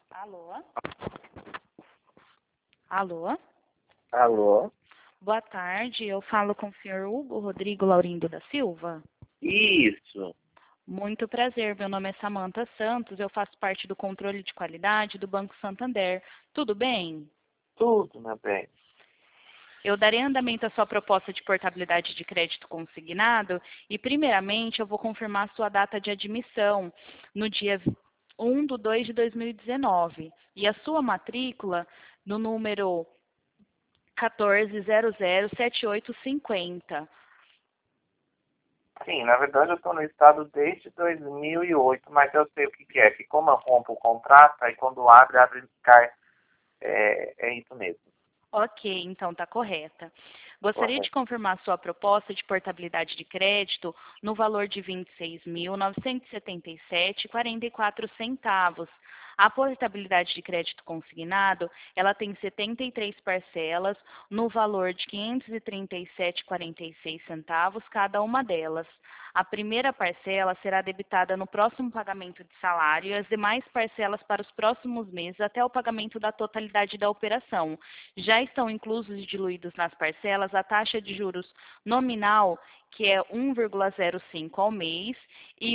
Alô? Alô? Alô? Boa tarde, eu falo com o senhor Hugo Rodrigo Laurindo da Silva. Isso. Muito prazer, meu nome é Samantha Santos, eu faço parte do controle de qualidade do Banco Santander. Tudo bem? Tudo, meu bem. Eu darei andamento à sua proposta de portabilidade de crédito consignado e, primeiramente, eu vou confirmar a sua data de admissão no dia 1/2 de 2019 e a sua matrícula no número 14007850. Sim, na verdade eu estou no estado desde 2008, mas eu sei o que é, que como eu compro o contrato, aí quando abre cai. É isso mesmo. Ok, então está correta. Gostaria de Correto. confirmar sua proposta de portabilidade de crédito no valor de R$ 26.977,44. A portabilidade de crédito consignado, ela tem 73 parcelas no valor de R$ 537,46 cada uma delas. A primeira parcela será debitada no próximo pagamento de salário e as demais parcelas para os próximos meses até o pagamento da totalidade da operação. Já estão inclusos e diluídos nas parcelas a taxa de juros nominal, que é 1,05 ao mês, e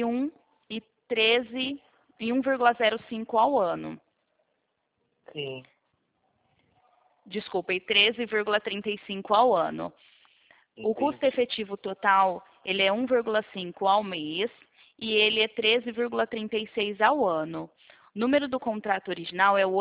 1,05 ao ano. Sim. Desculpa, e 13,35 ao ano. O custo Entendi. efetivo total, ele é 1,5 ao mês e ele é 13,36 ao ano. O número do contrato original é o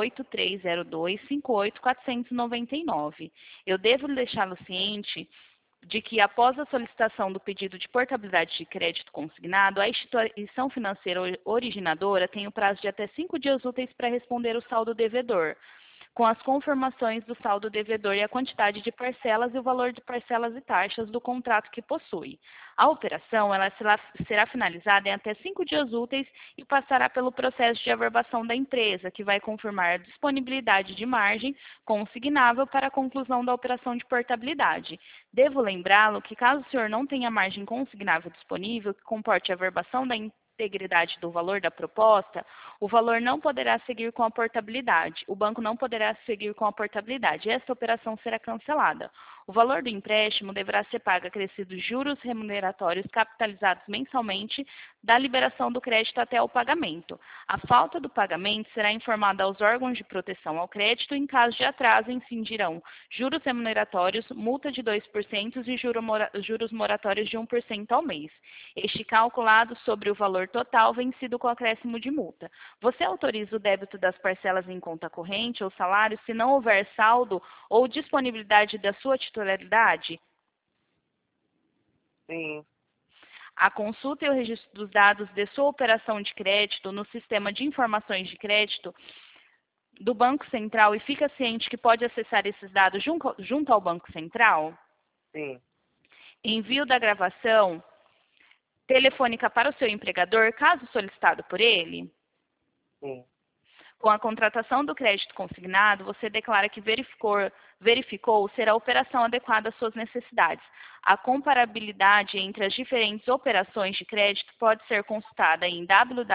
830258-499. Eu devo deixá-lo ciente de que, após a solicitação do pedido de portabilidade de crédito consignado, a instituição financeira originadora tem o prazo de até 5 dias úteis para responder o saldo devedor, com as confirmações do saldo devedor e a quantidade de parcelas e o valor de parcelas e taxas do contrato que possui. A operação ela será finalizada em até 5 dias úteis e passará pelo processo de averbação da empresa, que vai confirmar a disponibilidade de margem consignável para a conclusão da operação de portabilidade. Devo lembrá-lo que, caso o senhor não tenha margem consignável disponível que comporte a averbação da integridade do valor da proposta, o valor não poderá seguir com a portabilidade. O banco não poderá seguir com a portabilidade. Esta operação será cancelada. O valor do empréstimo deverá ser pago acrescidos juros remuneratórios capitalizados mensalmente da liberação do crédito até o pagamento. A falta do pagamento será informada aos órgãos de proteção ao crédito. Em caso de atraso, incidirão juros remuneratórios, multa de 2% e juros moratórios de 1% ao mês. Este calculado sobre o valor total vencido com acréscimo de multa. Você autoriza o débito das parcelas em conta corrente ou salário se não houver saldo ou disponibilidade da sua titularidade? Sim. A consulta e o registro dos dados de sua operação de crédito no sistema de informações de crédito do Banco Central e fica ciente que pode acessar esses dados junto ao Banco Central? Sim. Envio da gravação telefônica para o seu empregador, caso solicitado por ele? Sim. Com a contratação do crédito consignado, você declara que verificou ser a operação adequada às suas necessidades. A comparabilidade entre as diferentes operações de crédito pode ser consultada em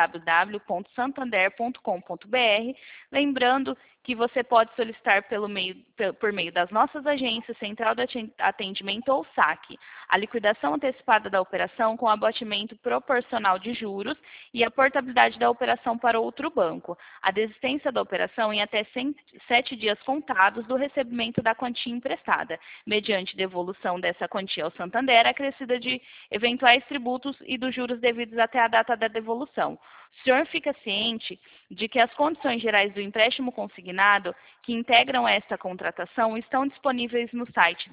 www.santander.com.br, lembrando que você pode solicitar por meio das nossas agências, Central de Atendimento ou SAC, a liquidação antecipada da operação com abatimento proporcional de juros e a portabilidade da operação para outro banco. A desistência da operação em até 7 dias contados do recebimento da quantia emprestada, mediante devolução dessa quantia ao Santander, acrescida de eventuais tributos e dos juros devidos até a data da devolução. O senhor fica ciente de que as condições gerais do empréstimo consignado que integram esta contratação estão disponíveis no site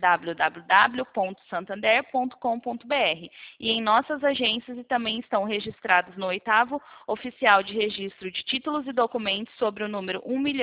www.santander.com.br e em nossas agências e também estão registrados no 8º Oficial de Registro de Títulos e Documentos sobre o número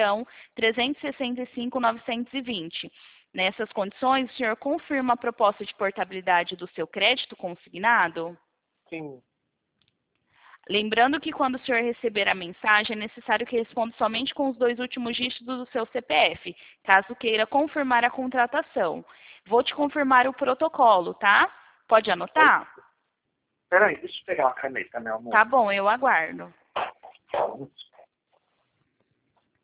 1.365.920. Nessas condições, o senhor confirma a proposta de portabilidade do seu crédito consignado? Sim. Lembrando que quando o senhor receber a mensagem, é necessário que responda somente com os 2 últimos dígitos do seu CPF, caso queira confirmar a contratação. Vou te confirmar o protocolo, tá? Pode anotar? Peraí, deixa eu pegar uma caneta, meu amor. Tá bom, eu aguardo.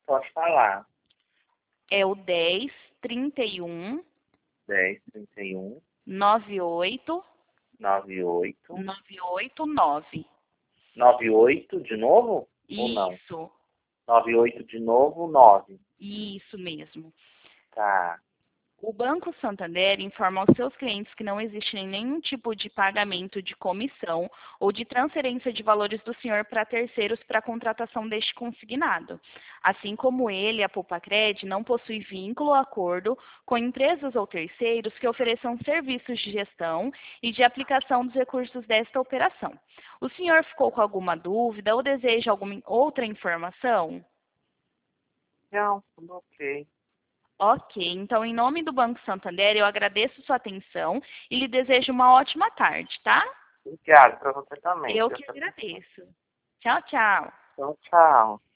Pode falar. É o 10 31 10 31 98 98 989. 98 de novo? Ou não? Isso, 98 de novo, 9. isso mesmo. Tá. O Banco Santander informa aos seus clientes que não existe nenhum tipo de pagamento de comissão ou de transferência de valores do senhor para terceiros para a contratação deste consignado. Assim como ele, a Poupacred, não possui vínculo ou acordo com empresas ou terceiros que ofereçam serviços de gestão e de aplicação dos recursos desta operação. O senhor ficou com alguma dúvida ou deseja alguma outra informação? Não, tudo ok. Ok, então em nome do Banco Santander eu agradeço sua atenção e lhe desejo uma ótima tarde, tá? Obrigado para você também. Eu Deus que te abençoe. agradeço. Tchau, tchau. Então, tchau.